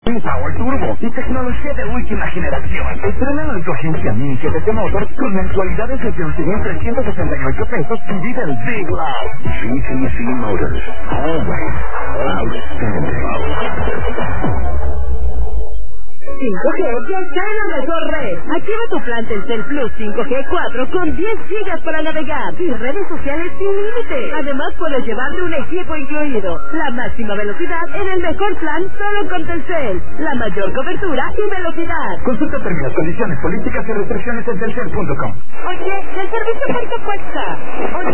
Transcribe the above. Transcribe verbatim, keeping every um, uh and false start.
Power Turbo y tecnología de última generación. Estrenalo en tu agencia Mini G T T Motors con mensualidades desde once mil trescientos sesenta y ocho pesos y vive el Big Love. G T C Motors. Always outstanding. cinco G ya está en la mejor red. Activa tu plan Telcel Plus cinco G cuatro con diez gigas para navegar y redes sociales sin límite. Además puedes llevarte un equipo incluido. La máxima velocidad en el mejor plan solo con Telcel. La mayor cobertura y velocidad. Consulta términos, condiciones, políticas y restricciones en telcel punto com. Oye, ¿el servicio cuánto cuesta? Oye,